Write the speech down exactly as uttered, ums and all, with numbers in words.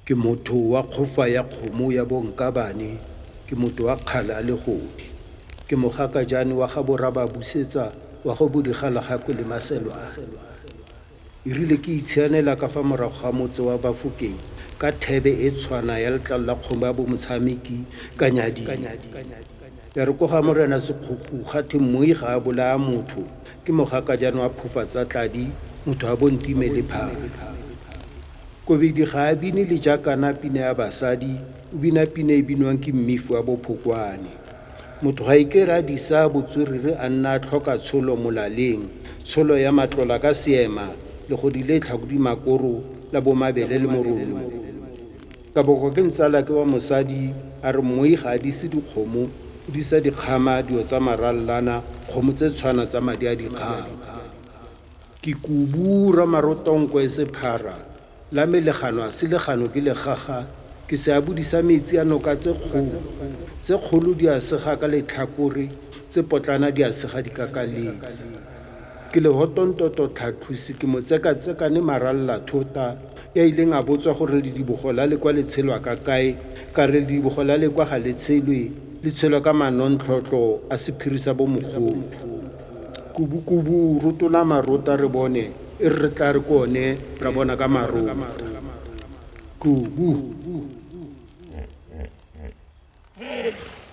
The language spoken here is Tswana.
ke motho wa kgofa ya kgomo ya bonkabane ke motho wa kgala le godi ke mogakajane wa ga boraba busetsa wa go bodigalaga le maselwana e rile ke itshianela ka fa morago ga motse wa Bafokeng ka thebe e tshwana ya letlalo la kgomo ya bomotshameki ka nyading ya re ko ga morena sekgukgu gathe mmoi ga a bolaya motho ke mogakajane wa phofa tsa tladi motho wa bontime le phara kobedi ga a bine le jaakana pina ya basadi o bina pina e binwang ke mmifu wa bophokwane motho ga ikere a disa botswerere a nna a tlhoka tsholo molaleng tsholo ya matlola ka seema le go di letlha go dimakoro la bomabele le morolo ka boko ke ntsala ke wa mosadi a re mmoi ga a dise dikgomo o disa dikgama dio tsa marallana kgomo tse tshwana tsa madi a dikgang ke kubura marotonko e sephara la melegano a selegano ke legaga ke se a bodisa metsi a noka tse kgolo tse kgolo di a sega ka letlhakore tse potlana di a sega dikakaletse ke le hotontoto tlhathusi ke motseka-tsekane maralla thota ya ileng a botswa gore le dibogola le kwa letshelwa ka kae ka re le dibogola le kwa ga letshelwe le tshelwa ka manontlhotlho a sephiri sa bomogolo kubu-kubu rotola marota re bone e re tla re kone ra bona ka marota kubu